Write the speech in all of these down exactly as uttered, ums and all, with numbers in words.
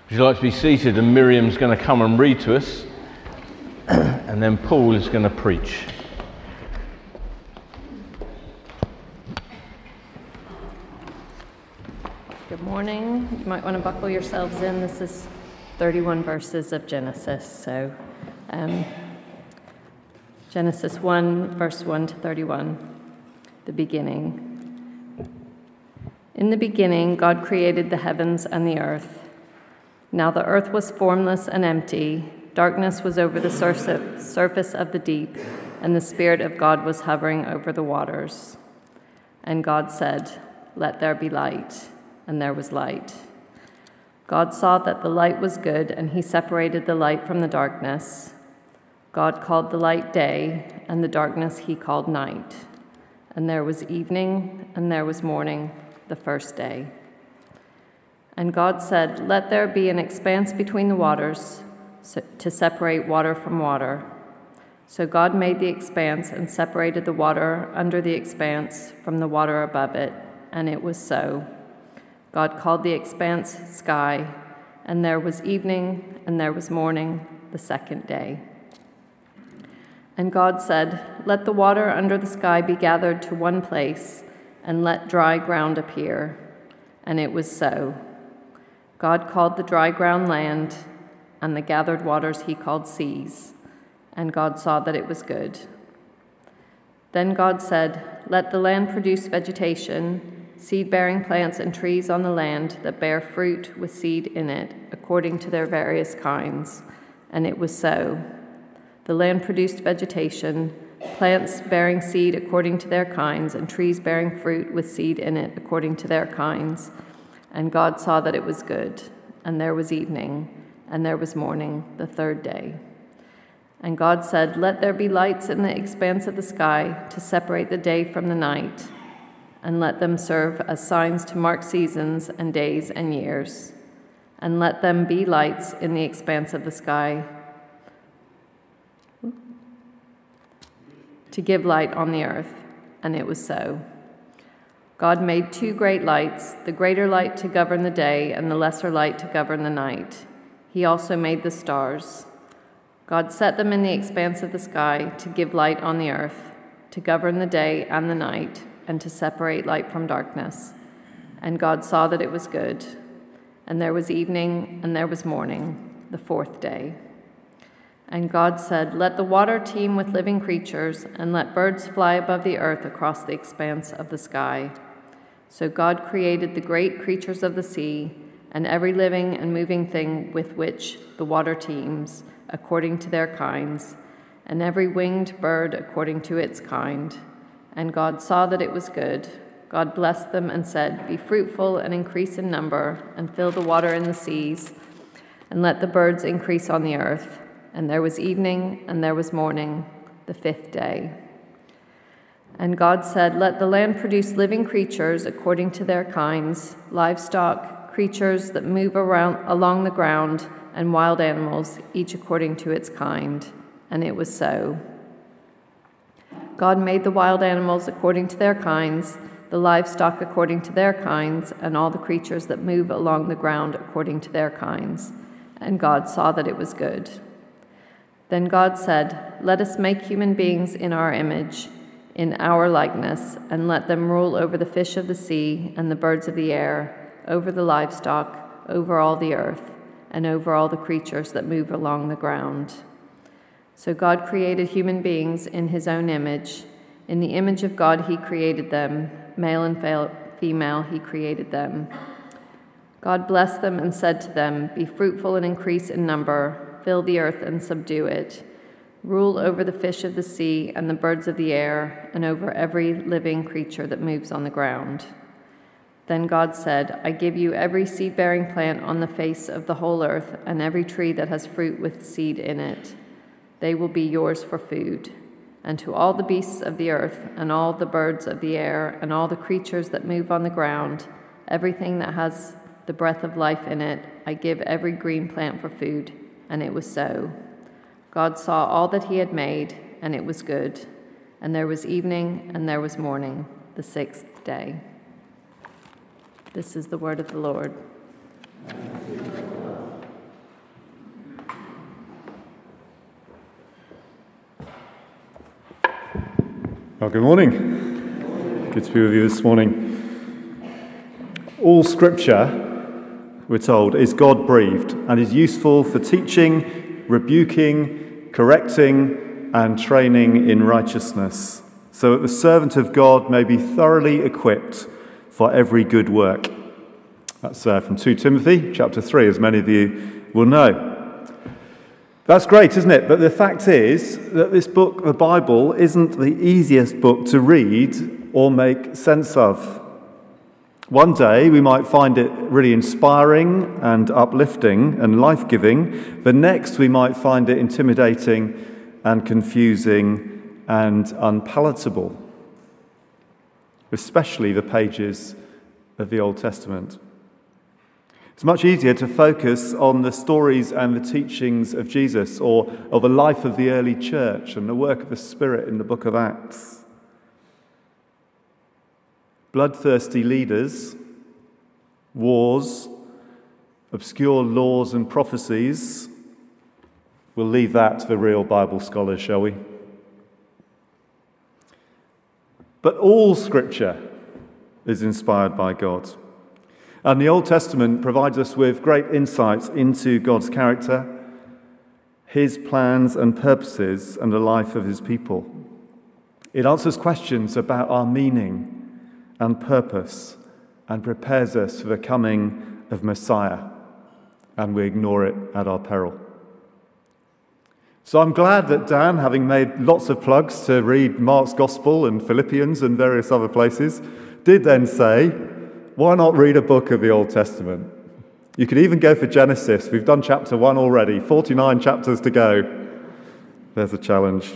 Would you like to be seated? And Miriam's going to come and read to us, and then Paul is going to preach. Good morning. You might want to buckle yourselves in. This is thirty-one verses of Genesis. So, um, Genesis one, verse one to thirty-one, the beginning. In the beginning, God created the heavens and the earth. Now the earth was formless and empty. Darkness was over the surface of the deep, and the Spirit of God was hovering over the waters. And God said, "Let there be light." And there was light. God saw that the light was good, and he separated the light from the darkness. God called the light day, and the darkness he called night. And there was evening, and there was morning, the first day. And God said, "Let there be an expanse between the waters, so to separate water from water." So God made the expanse and separated the water under the expanse from the water above it, and it was so. God called the expanse sky, and there was evening, and there was morning, the second day. And God said, "Let the water under the sky be gathered to one place, and let dry ground appear." And it was so. God called the dry ground land, and the gathered waters he called seas. And God saw that it was good. Then God said, "Let the land produce vegetation, seed-bearing plants and trees on the land that bear fruit with seed in it, according to their various kinds." And it was so. The land produced vegetation, plants bearing seed according to their kinds, and trees bearing fruit with seed in it according to their kinds. And God saw that it was good. And there was evening, and there was morning, the third day. And God said, "Let there be lights in the expanse of the sky to separate the day from the night, and let them serve as signs to mark seasons and days and years. And let them be lights in the expanse of the sky to give light on the earth." And it was so. God made two great lights, the greater light to govern the day and the lesser light to govern the night. He also made the stars. God set them in the expanse of the sky to give light on the earth, to govern the day and the night, and to separate light from darkness. And God saw that it was good. And there was evening, and there was morning, the fourth day. And God said, "Let the water teem with living creatures, and let birds fly above the earth across the expanse of the sky." So God created the great creatures of the sea, and every living and moving thing with which the water teems, according to their kinds, and every winged bird according to its kind. And God saw that it was good. God blessed them and said, "Be fruitful and increase in number, and fill the water in the seas, and let the birds increase on the earth." And there was evening, and there was morning, the fifth day. And God said, "Let the land produce living creatures according to their kinds, livestock, creatures that move around along the ground, and wild animals, each according to its kind." And it was so. God made the wild animals according to their kinds, the livestock according to their kinds, and all the creatures that move along the ground according to their kinds. And God saw that it was good. Then God said, "Let us make human beings in our image, in our likeness, and let them rule over the fish of the sea and the birds of the air, over the livestock, over all the earth, and over all the creatures that move along the ground." So God created human beings in his own image. In the image of God he created them, male and female he created them. God blessed them and said to them, "Be fruitful and increase in number, fill the earth and subdue it. Rule over the fish of the sea and the birds of the air, and over every living creature that moves on the ground." Then God said, "I give you every seed-bearing plant on the face of the whole earth, and every tree that has fruit with seed in it. They will be yours for food. And to all the beasts of the earth, and all the birds of the air, and all the creatures that move on the ground, everything that has the breath of life in it, I give every green plant for food." And it was so. God saw all that he had made, and it was good. And there was evening, and there was morning, the sixth day. This is the word of the Lord. Well, good morning. Good to be with you this morning. All Scripture, we're told, is God-breathed and is useful for teaching, rebuking, correcting, and training in righteousness, so that the servant of God may be thoroughly equipped for every good work. That's uh, from Second Timothy chapter three, as many of you will know. That's great, isn't it? But the fact is that this book, the Bible, isn't the easiest book to read or make sense of. One day we might find it really inspiring and uplifting and life-giving. The next we might find it intimidating and confusing and unpalatable, especially the pages of the Old Testament. It's much easier to focus on the stories and the teachings of Jesus, or of the life of the early church and the work of the Spirit in the book of Acts. Bloodthirsty leaders, wars, obscure laws and prophecies. We'll leave that to the real Bible scholars, shall we? But all Scripture is inspired by God. And the Old Testament provides us with great insights into God's character, his plans and purposes, and the life of his people. It answers questions about our meaning and purpose and prepares us for the coming of Messiah, and we ignore it at our peril. So I'm glad that Dan, having made lots of plugs to read Mark's Gospel and Philippians and various other places, did then say, why not read a book of the Old Testament? You could even go for Genesis. We've done chapter one already, forty-nine chapters to go. There's a challenge.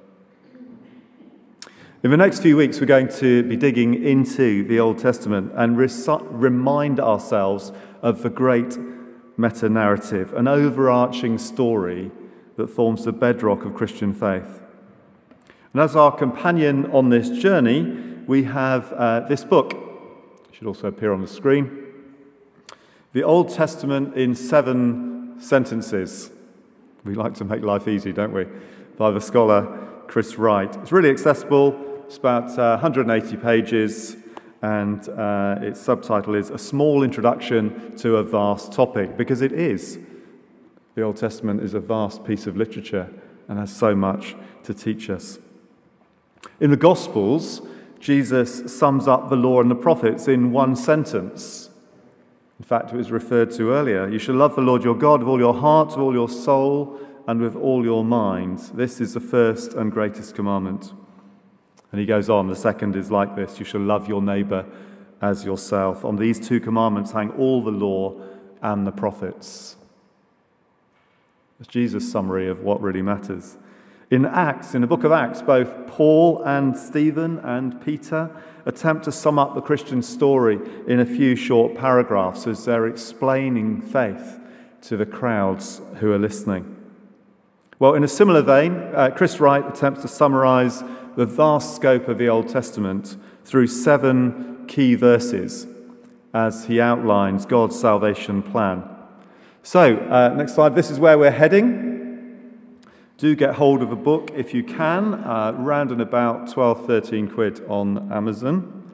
In the next few weeks, we're going to be digging into the Old Testament and resi- remind ourselves of the great meta-narrative, an overarching story that forms the bedrock of Christian faith. And as our companion on this journey, we have uh, this book. Should also appear on the screen. The Old Testament in seven sentences. We like to make life easy, don't we? By the scholar Chris Wright. It's really accessible. It's about uh, one hundred eighty pages, and uh, its subtitle is A Small Introduction to a Vast Topic, because it is. The Old Testament is a vast piece of literature and has so much to teach us. In the Gospels, Jesus sums up the law and the prophets in one sentence. In fact, it was referred to earlier. You shall love the Lord your God with all your heart, with all your soul, and with all your mind. This is the first and greatest commandment. And he goes on, the second is like this. You shall love your neighbour as yourself. On these two commandments hang all the law and the prophets. That's Jesus' summary of what really matters. In Acts, in the book of Acts, both Paul and Stephen and Peter attempt to sum up the Christian story in a few short paragraphs as they're explaining faith to the crowds who are listening. Well, in a similar vein, uh, Chris Wright attempts to summarize the vast scope of the Old Testament through seven key verses as he outlines God's salvation plan. So, uh, next slide. This is where we're heading. Do get hold of a book if you can, uh, round and about twelve, thirteen quid on Amazon.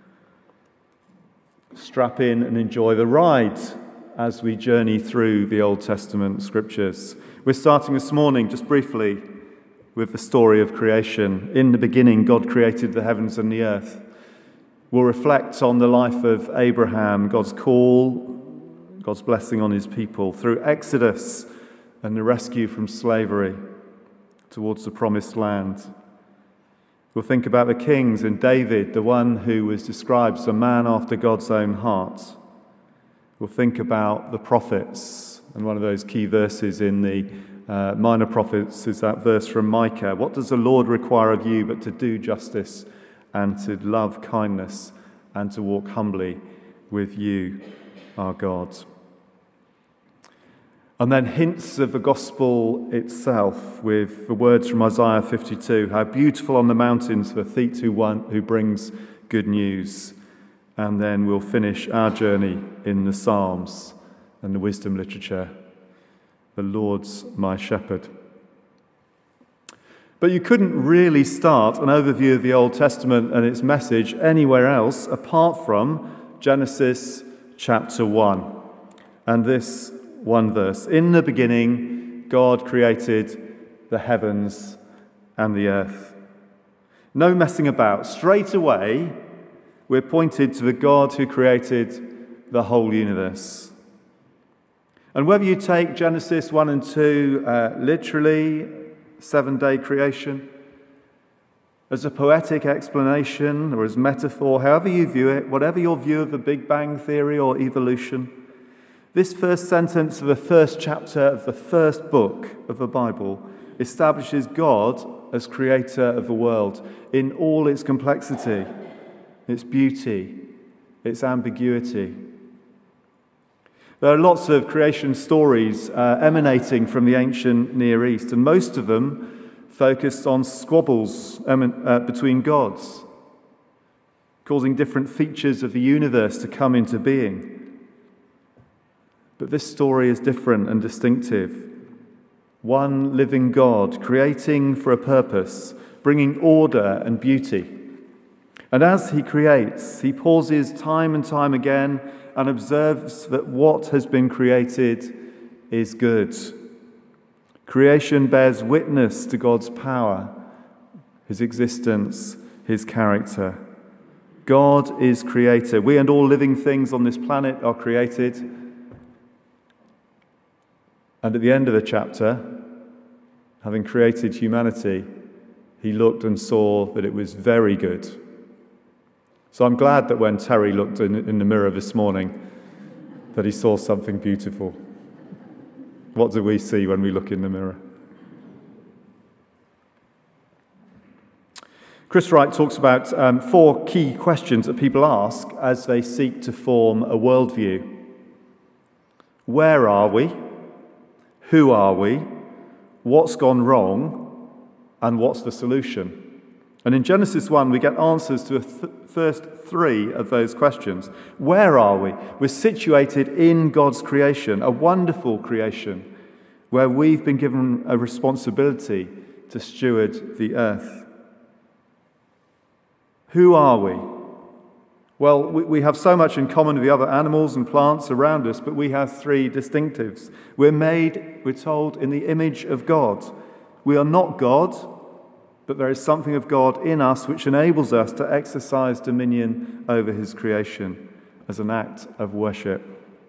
Strap in and enjoy the ride as we journey through the Old Testament scriptures. We're starting this morning, just briefly, with the story of creation. In the beginning, God created the heavens and the earth. We'll reflect on the life of Abraham, God's call, God's blessing on his people through Exodus and the rescue from slavery towards the promised land. We'll think about the kings and David, the one who was described as a man after God's own heart. We'll think about the prophets, and one of those key verses in the uh, minor prophets is that verse from Micah. What does the Lord require of you but to do justice and to love kindness and to walk humbly with you, our God? And then hints of the gospel itself with the words from Isaiah fifty-two. How beautiful on the mountains the feet who one who brings good news. And then we'll finish our journey in the Psalms and the wisdom literature. The Lord's my shepherd. But you couldn't really start an overview of the Old Testament and its message anywhere else apart from Genesis chapter one. And this one verse: "In the beginning, God created the heavens and the earth." No messing about. Straight away, we're pointed to the God who created the whole universe. And whether you take Genesis one and two uh, literally, seven-day creation, as a poetic explanation or as metaphor, however you view it, whatever your view of the Big Bang Theory or evolution, this first sentence of the first chapter of the first book of the Bible establishes God as creator of the world in all its complexity, its beauty, its ambiguity. There are lots of creation stories uh, emanating from the ancient Near East, and most of them focused on squabbles um, uh, between gods, causing different features of the universe to come into being. But this story is different and distinctive. One living God, creating for a purpose, bringing order and beauty. And as he creates, he pauses time and time again and observes that what has been created is good. Creation bears witness to God's power, his existence, his character. God is creator. We and all living things on this planet are created. And at the end of the chapter, having created humanity, he looked and saw that it was very good. So I'm glad that when Terry looked in, in the mirror this morning, that he saw something beautiful. What do we see when we look in the mirror? Chris Wright talks about um, four key questions that people ask as they seek to form a worldview. Where are we? Who are we? What's gone wrong? And what's the solution? And in Genesis one, we get answers to the th- first three of those questions. Where are we? We're situated in God's creation, a wonderful creation, where we've been given a responsibility to steward the earth. Who are we? Well, we have so much in common with the other animals and plants around us, but we have three distinctives. We're made, we're told, in the image of God. We are not God, but there is something of God in us which enables us to exercise dominion over his creation as an act of worship.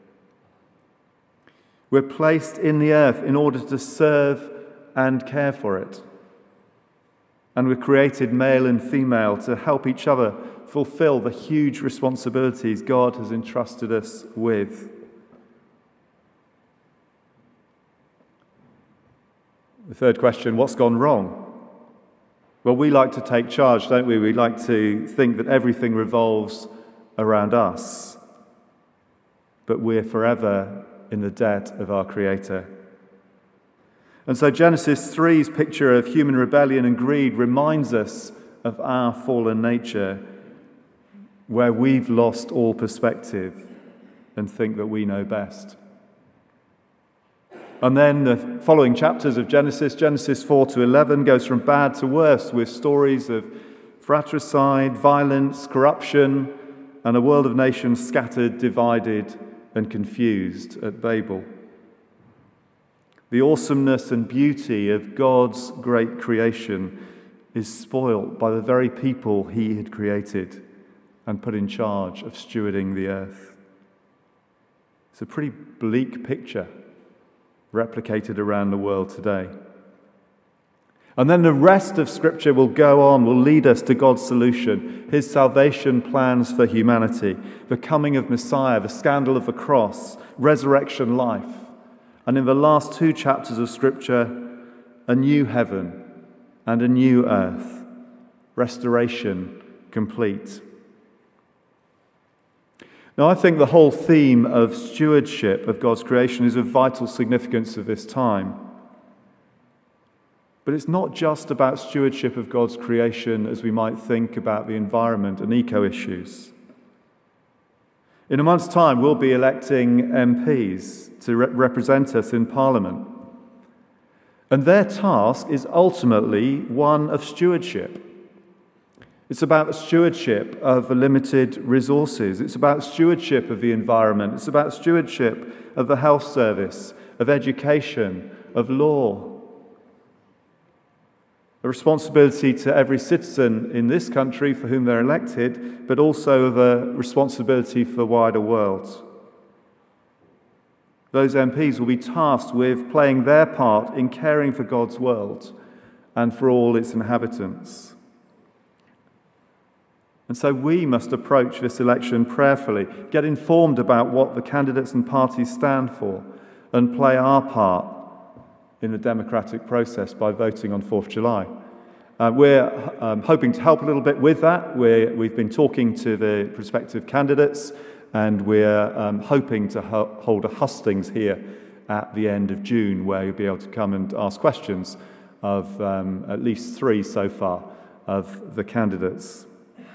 We're placed in the earth in order to serve and care for it. And we're created male and female to help each other fulfill the huge responsibilities God has entrusted us with. The third question, what's gone wrong? Well, we like to take charge, don't we? We like to think that everything revolves around us. But we're forever in the debt of our Creator. And so Genesis three's picture of human rebellion and greed reminds us of our fallen nature, where we've lost all perspective and think that we know best. And then the following chapters of Genesis, Genesis four to eleven, goes from bad to worse with stories of fratricide, violence, corruption, and a world of nations scattered, divided, and confused at Babel. The awesomeness and beauty of God's great creation is spoilt by the very people he had created and put in charge of stewarding the earth. It's a pretty bleak picture replicated around the world today. And then the rest of Scripture will go on, will lead us to God's solution, his salvation plans for humanity, the coming of Messiah, the scandal of the cross, resurrection life. And in the last two chapters of Scripture, a new heaven and a new earth, restoration complete. Now, I think the whole theme of stewardship of God's creation is of vital significance of this time. But it's not just about stewardship of God's creation as we might think about the environment and eco-issues. In a month's time, we'll be electing M Ps to re- represent us in Parliament. And their task is ultimately one of stewardship. It's about stewardship of the limited resources. It's about stewardship of the environment. It's about stewardship of the health service, of education, of law. A responsibility to every citizen in this country for whom they're elected, but also of a responsibility for the wider world. Those M Ps will be tasked with playing their part in caring for God's world and for all its inhabitants. And so we must approach this election prayerfully, get informed about what the candidates and parties stand for, and play our part in the democratic process by voting on fourth of July. Uh, we're um, hoping to help a little bit with that. We're, we've been talking to the prospective candidates, and we're um, hoping to ho- hold a hustings here at the end of June, where you'll be able to come and ask questions of um, at least three so far of the candidates.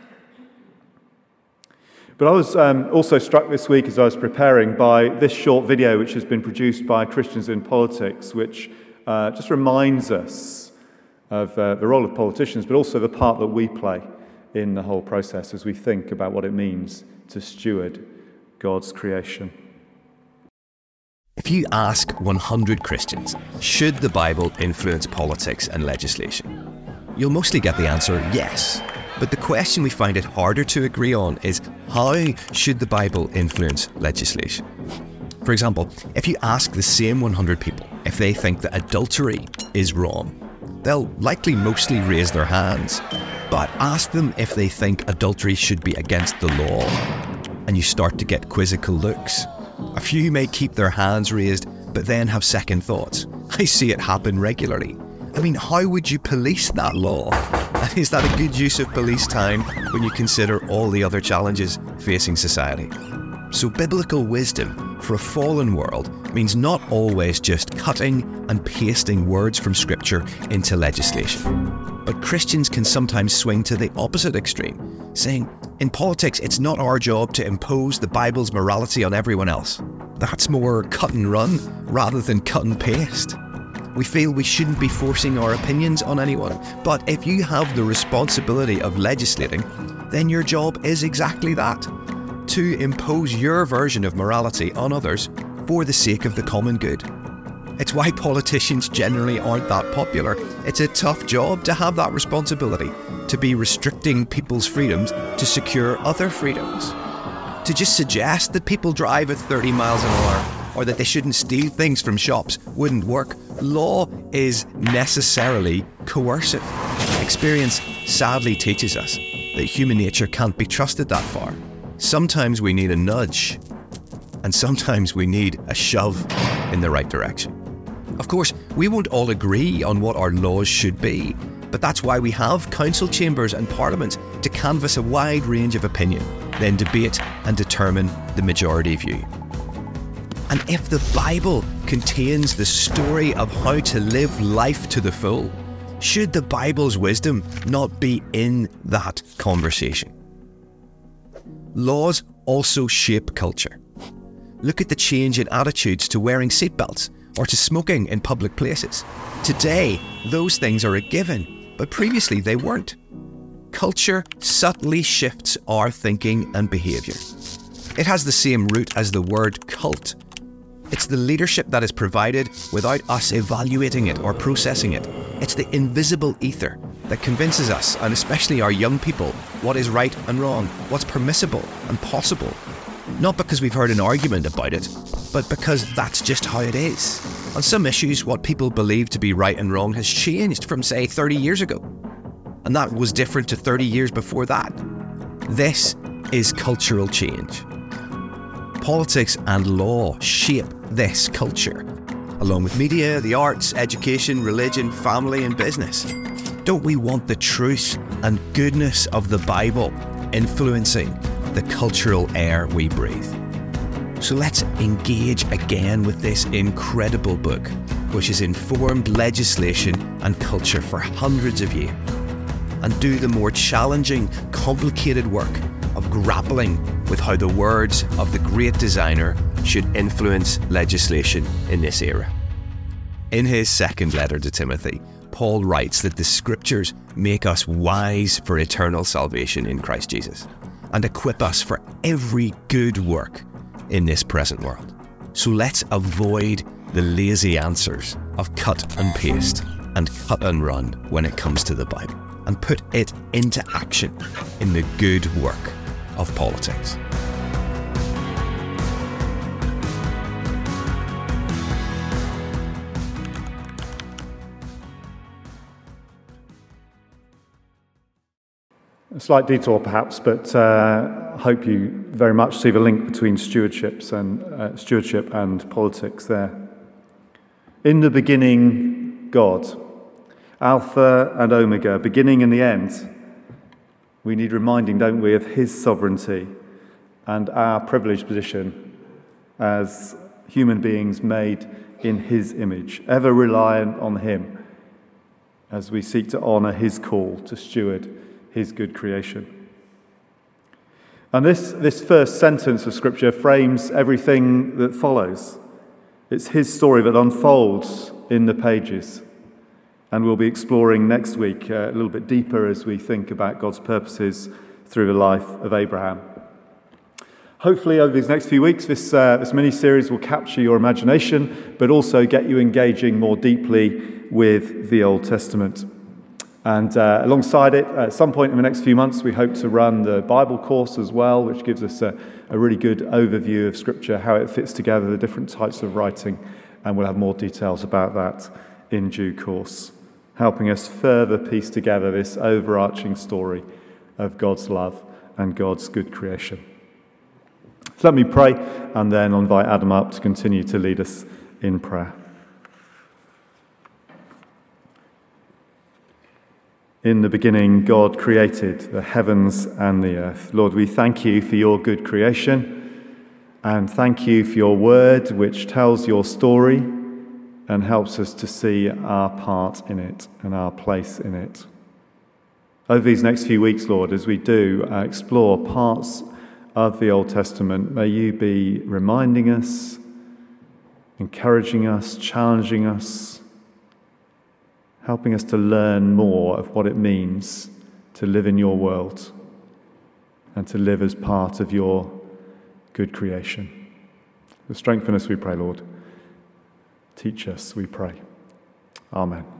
But I was um, also struck this week as I was preparing by this short video which has been produced by Christians in Politics, which uh, just reminds us of uh, the role of politicians, but also the part that we play in the whole process as we think about what it means to steward God's creation. If you ask one hundred Christians, should the Bible influence politics and legislation? You'll mostly get the answer yes. But the question we find it harder to agree on is, how should the Bible influence legislation? For example, if you ask the same one hundred people if they think that adultery is wrong, they'll likely mostly raise their hands. But ask them if they think adultery should be against the law, and you start to get quizzical looks. A few may keep their hands raised, but then have second thoughts. I see it happen regularly. I mean, how would you police that law? And is that a good use of police time when you consider all the other challenges facing society? So biblical wisdom for a fallen world means not always just cutting and pasting words from Scripture into legislation. But Christians can sometimes swing to the opposite extreme, saying, in politics, it's not our job to impose the Bible's morality on everyone else. That's more cut and run rather than cut and paste. We feel we shouldn't be forcing our opinions on anyone, but if you have the responsibility of legislating, then your job is exactly that, to impose your version of morality on others for the sake of the common good. It's why politicians generally aren't that popular. It's a tough job to have that responsibility, to be restricting people's freedoms to secure other freedoms. To just suggest that people drive at thirty miles an hour or that they shouldn't steal things from shops wouldn't work. Law is necessarily coercive. Experience sadly teaches us that human nature can't be trusted that far. Sometimes we need a nudge, and sometimes we need a shove in the right direction. Of course, we won't all agree on what our laws should be, but that's why we have council chambers and parliaments to canvass a wide range of opinion, then debate and determine the majority view. And if the Bible contains the story of how to live life to the full, should the Bible's wisdom not be in that conversation? Laws also shape culture. Look at the change in attitudes to wearing seatbelts or to smoking in public places. Today, those things are a given, but previously they weren't. Culture subtly shifts our thinking and behaviour. It has the same root as the word cult. It's the leadership that is provided without us evaluating it or processing it. It's the invisible ether that convinces us, and especially our young people, what is right and wrong, what's permissible and possible. Not because we've heard an argument about it, but because that's just how it is. On some issues, what people believe to be right and wrong has changed from, say, thirty years ago. And that was different to thirty years before that. This is cultural change. Politics and law shape this culture, along with media, the arts, education, religion, family and business. Don't we want the truth and goodness of the Bible influencing the cultural air we breathe? So let's engage again with this incredible book, which has informed legislation and culture for hundreds of years, and do the more challenging, complicated work of grappling with how the words of the great designer should influence legislation in this era. In his second letter to Timothy, Paul writes that the Scriptures make us wise for eternal salvation in Christ Jesus and equip us for every good work in this present world. So let's avoid the lazy answers of cut and paste and cut and run when it comes to the Bible, and put it into action in the good work of politics. A slight detour perhaps, but uh, I hope you very much see the link between stewardships and uh, stewardship and politics there. In the beginning, God, Alpha and Omega, beginning and the end. We need reminding, don't we, of his sovereignty and our privileged position as human beings made in his image, ever reliant on him as we seek to honour his call to steward his good creation. And this, this first sentence of Scripture frames everything that follows. It's his story that unfolds in the pages. And we'll be exploring next week uh, a little bit deeper as we think about God's purposes through the life of Abraham. Hopefully over these next few weeks, this, uh, this mini-series will capture your imagination, but also get you engaging more deeply with the Old Testament. And uh, alongside it, at some point in the next few months, we hope to run the Bible course as well, which gives us a, a really good overview of Scripture, how it fits together, the different types of writing, and we'll have more details about that in due course, helping us further piece together this overarching story of God's love and God's good creation. So let me pray, and then I'll invite Adam up to continue to lead us in prayer. In the beginning, God created the heavens and the earth. Lord, we thank you for your good creation, and thank you for your word, which tells your story and helps us to see our part in it and our place in it. Over these next few weeks, Lord, as we do uh, explore parts of the Old Testament, may you be reminding us, encouraging us, challenging us, helping us to learn more of what it means to live in your world and to live as part of your good creation. Strengthen us, we pray, Lord. Teach us, we pray. Amen.